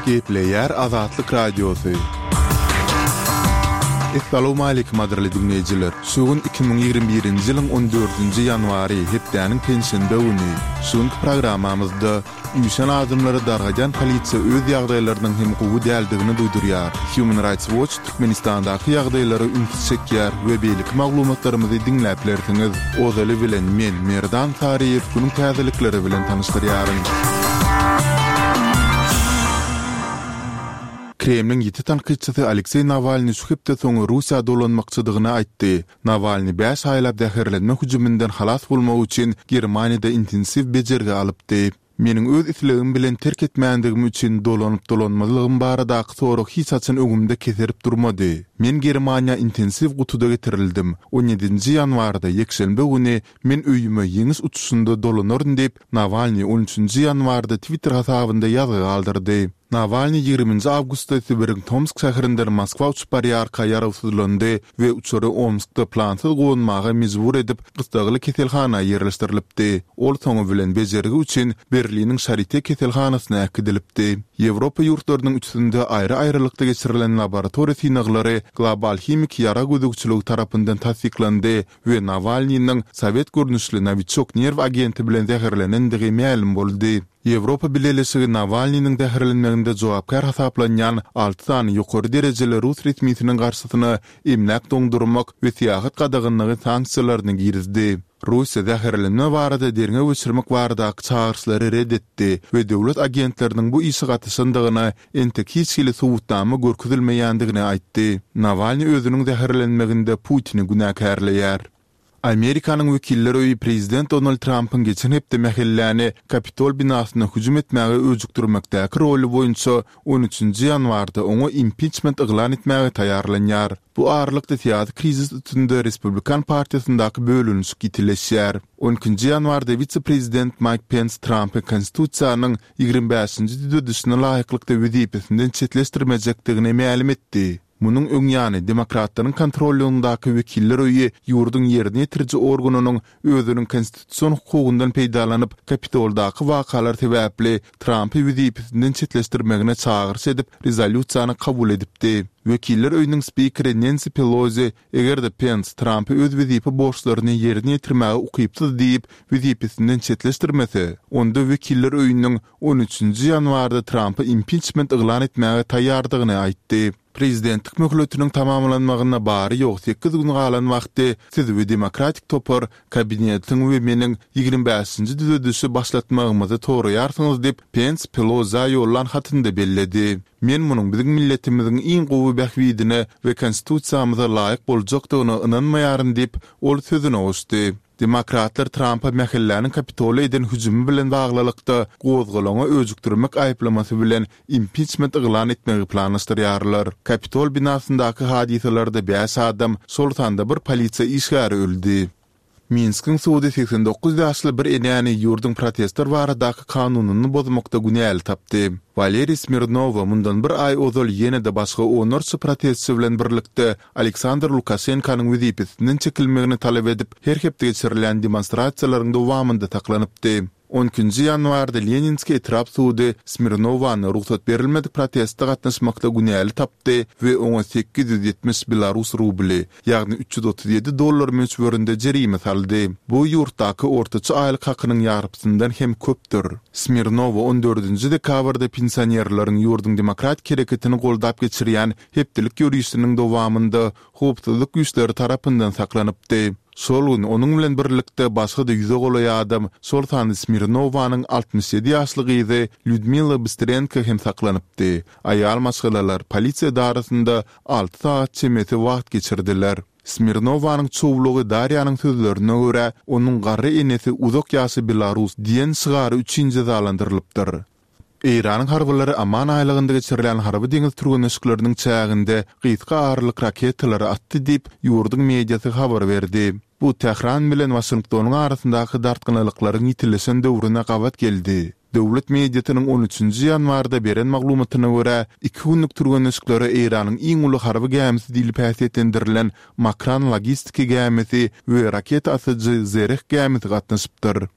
Gepleyer Azatlyk Radiosu. Assalamu alaykum adraly dinleyijiler. Şugun 2021-nji ýylyň 14-nji ýanwary hepdäniň pensiýende güni. Şuň programamyzda ýüşen adamlary dargajan polisiýa öz ýagdaýlarynyň hem gowy däldigini duýdurýar. Human Rights Watch Türkmenistandaky ýagdaýlary ünsiz çekýär we beýlik maglumatlarymyzy dinläp berýäňiz. Ozaly bilen men Merdan Tariýew günüň täzelikleri bilen tanışdyrýaryn. Kremlin ýeti tanqidçisi Aleksey Navalny şu hepde soňra Russiýa dolanmakçydygyny aýtdy. Navalny 5 aýlap däherlenme hüjümünden halas bolmak üçin Germaniýada intensiv bejerge alypdy. Meniň öz islegim bilen terk etmändigim üçin dolanmazlygym baradaky sorag hiç açan öňümde keserip durmady. Men Germaniýa intensiv gutuda getirildim. 17-nji ýanwarda ýekşembe güni men öýüme ýeňis uçuşunda dolanardym diýip Navalny 13-nji ýanwarda Twitter hasabynda ýazgy galdyrdy. Navalny 20 awgustda Sibirň Tomsk şäherinde Moskwa uçup barýarka ýarawsuzlandy we uçary Omskda plansyz goňmaga mejbur edip gysdagyly keselhana ýerleşdirilipdi. Ol soňy bilen bejergi üçin Berliniň Charité keselhanasyna äkidilipdi. Ýewropa ýurtlarynyň üçünde aýry-aýrylykda geçirilen laboratoriýa synaglary global himik ýara gödükçüligi tarapyndan tasdiklandy we Navalnyň Sowet görnüşli Novichok nerw agenti bilen zäherlenendigi ma'lum boldy. Ýewropa bileşigi Navalnyň däherlenmeginde jogapkar hasaplanýan 6 tany ýokary derejeli Rus resmiýetiniň garşysyna emlak doňdurmak we syýasat gadagynlygy sanksiýalaryny girizdi. Russiýa däherlenme barada derňe geçirmek barada çağırşlary reddetdi we döwlet agentleriniň bu işi gatysyndygyny entek hiç hili subutdamy görkezilmeýändigini aýtdy. Navalny özüniň däherlenmeginde Putini günäkärleýär. Amerikanyň wekilleri prezident Donald Trump'ın geçen hepde mähelläni Kapitol binasyna hüjüm etmäge öjükdirmekdäki roli boýunça 13-nji ýanwarda oňa impeachment yglan etmäge taýýarlanýar. Bu aralykda siýasy krizis üstünde Respublikan partiýasyndaky bölünüş gitileşýär. 12-nji ýanwarda vice-prezident Mike Pence Trump'y konstitusiýanyň 25-nji düdüsine laýyklykda wezipesinden çetleşdirmejekdigini ma'lum etdi. Munun öňýany demokratlaryň kontrolündaky wekiller öýi ýurdun ýerini ýetiriji organynyň özüniň konstitusiýon hukugundan peýdalanyp Kapitoldaky wakalar sebäpli Trumpy wezipesinden çetleşdirmegine çağırş edip rezolýusiýany kabul edipdi. Wekiller öýüniň spikeri Nancy Pelosi egerde Pence Trumpy öz wezipe borçlaryny ýerine ýetirmäge ukypdy diýip wezipesinden çetleşdirmese, onda wekiller öýüniň 13-nji ýanwarda Trumpy impeachment yglan etmäge taýýardygyny aýtdy. Prezidentlik möhletiniň tamamlanmagyna bary ýok 8 gün galan wagty siz we demokratik topar kabinetiň we meniň 25-nji düzedişi başlatmagymyzy toraýarsyňyz diýip Pence Pelosi ýollan hatynda belledi. Men munyň biziň milletimiziň iň gowy bähwidine we konstitusiýamyza laýyk boljakdygyna inanmaýaryn diýip ol sözüne goşdy. Demokratlar Trump'a mähelläniň Kapitol'a eden hüjümi bilen baglylykda gozgalaňa öjükdirmek aýplamasy bilen impeachment yglan etmegi planlaşdyrýarlar. Kapitol binasyndaky hadiselerde 5 adam, soltanda bir polisiýa işgäri öldü. Minsk'in suudi 89 ýaşly bir enäni ýurdun protestler baradaky kanunyny bozmakda günäl tapdy. Valeri Smirnova mundan bir ay ozal ýene-de başga 14 protestçi bilen birlikde Aleksandr Lukashenkanyň wezipesinden çekilmegini talap edip her hepde geçirilen demonstrasiýalaryň dowamynda taklanypdy. 12-nji ýanwarda Leninski etrap suudi Smirnovany ruhsat berilmedik protestde gatnaşmakda günäli tapdy we oňa 870 Belarus rubli, ýagny $337 möçberinde jerime saldy. Bu ýurtdaky ortaça aýlyk hakynyň ýarpysyndan hem köpdür. Smirnova 14-nji dekabrda pensionerlaryň ýurdun demokratik hereketini goldap geçirýän hepdelik ýürüýüşiniň dowamynda howpsuzlyk güýçleri tarapyndan saklanypdy. Solun onun bilen birlikde başga da ýüze golaý adam Soltan Smirnovanyň 67 ýaşly gyzy Lyudmila Bystrenko hem saklanypdy. Aýal maşgalalar polisiýa darasynda 6 saat çemeti wagt geçirdiler. Smirnovanyň çowlugy Darýanyň sözlerine görä onuň garry enesi uzak ýaşy Belarus diýen sygary 3-nji jazalandyrylypdyr. Iranyň harbylary Aman aýlygynda geçirilen harby deňiz türgenişikleriniň çäginde gysga arlyk raketalary atdy diýip ýurdun mediýasy habar berdi. Bu Tehran bilen Washingtonyň arasyndaky dartgynylyklaryň ýitilişen döwrüne gabat geldi. Döwlet mediýasynyň 13-nji ýanwarda beren maglumatyna görä 2 günlük türgenişiklere Iranyň iň uly harby gemisi diýilip häsiýetlendirilen Makran logistiki gemisi we raket asyjy Zereh gemisi gatnaşypdyr.